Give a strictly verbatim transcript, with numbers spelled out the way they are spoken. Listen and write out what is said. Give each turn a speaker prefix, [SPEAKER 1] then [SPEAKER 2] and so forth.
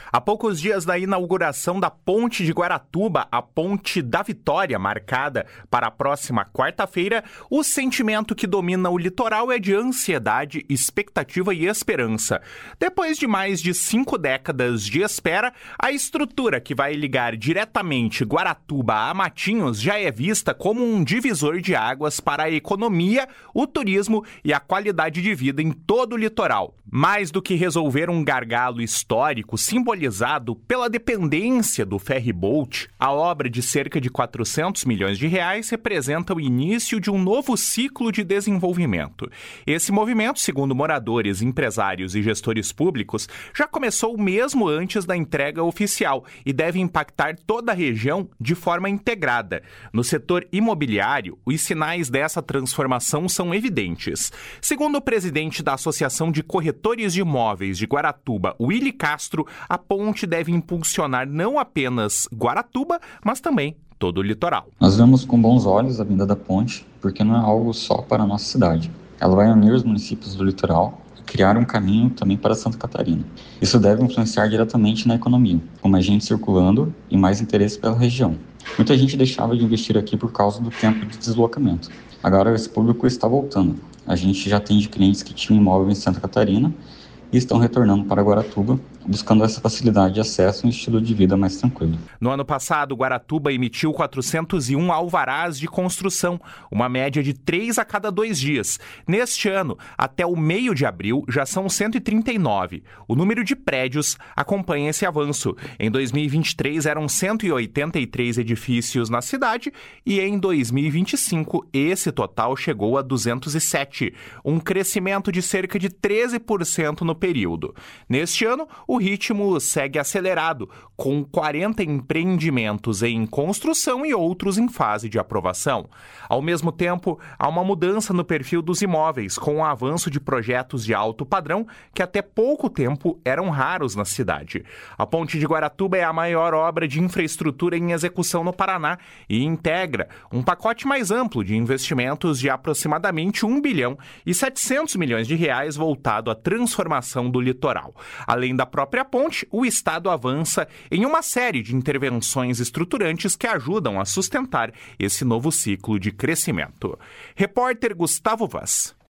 [SPEAKER 1] Há poucos dias da inauguração da Ponte de Guaratuba, a Ponte da Vitória, marcada para a próxima quarta-feira, o sentimento que domina o litoral é de ansiedade, expectativa e esperança. Depois de mais de cinco décadas de espera, a estrutura que vai ligar diretamente Guaratuba a Matinhos já é vista como um divisor de águas para a economia, o turismo e a qualidade de vida em todo o litoral. Mais do que resolver um gargalo histórico simbolizado pela dependência do ferryboat, a obra de cerca de quatrocentos milhões de reais representa o início de um novo ciclo de desenvolvimento. Esse movimento, segundo moradores, empresários e gestores públicos, já começou mesmo antes da entrega oficial e deve impactar toda a região de forma integrada. No setor imobiliário, os sinais dessa transformação são evidentes. Segundo o presidente da Associação de Corretores de Imóveis de Guaratuba, Willy Castro, a ponte deve impulsionar não apenas Guaratuba, mas também todo o litoral.
[SPEAKER 2] Nós vemos com bons olhos a vinda da ponte, porque não é algo só para a nossa cidade. Ela vai unir os municípios do litoral e criar um caminho também para Santa Catarina. Isso deve influenciar diretamente na economia, com mais gente circulando e mais interesse pela região. Muita gente deixava de investir aqui por causa do tempo de deslocamento. Agora esse público está voltando. A gente já atende clientes que tinham imóvel em Santa Catarina e estão retornando para Guaratuba, buscando essa facilidade de acesso e um estilo de vida mais tranquilo.
[SPEAKER 1] No ano passado, Guaratuba emitiu quatrocentos e um alvarás de construção, uma média de três a cada dois dias. Neste ano, até o meio de abril, já são cento e trinta e nove. O número de prédios acompanha esse avanço. Em dois mil e vinte e três, eram cento e oitenta e três edifícios na cidade e em dois mil e vinte e cinco, esse total chegou a duzentos e sete, um crescimento de cerca de treze por cento no período. Neste ano, o O ritmo segue acelerado, com quarenta empreendimentos em construção e outros em fase de aprovação. Ao mesmo tempo, há uma mudança no perfil dos imóveis, com o avanço de projetos de alto padrão que até pouco tempo eram raros na cidade. A Ponte de Guaratuba é a maior obra de infraestrutura em execução no Paraná e integra um pacote mais amplo de investimentos de aproximadamente um bilhão e setecentos milhões de reais voltado à transformação do litoral. Além da própria ponte, o Estado avança em uma série de intervenções estruturantes que ajudam a sustentar esse novo ciclo de crescimento. Repórter Gustavo Vaz.